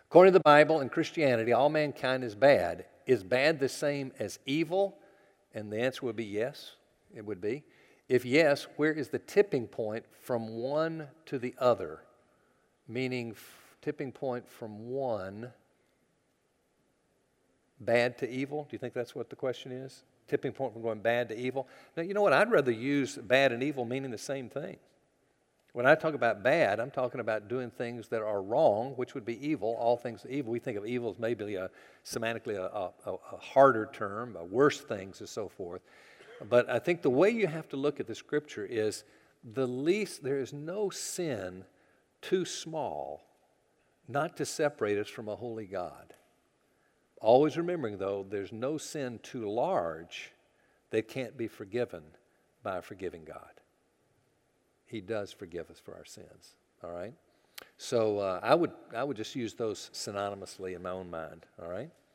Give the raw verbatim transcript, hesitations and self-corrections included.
According to the Bible and Christianity, all mankind is bad. Is bad the same as evil? And the answer would be yes, it would be. If yes, where is the tipping point from one to the other? Meaning f- tipping point from one bad to evil? Do you think that's what the question is? Tipping point from going bad to evil? Now, you know what? I'd rather use bad and evil meaning the same thing. When I talk about bad, I'm talking about doing things that are wrong, which would be evil. All things evil. We think of evil as maybe a semantically a, a, a harder term, a worse things and so forth. But I think the way you have to look at the Scripture is the least, there is no sin too small not to separate us from a holy God. Always remembering, though, there's no sin too large that can't be forgiven by a forgiving God. He does forgive us for our sins, all right? So uh, I would I would just use those synonymously in my own mind, all right?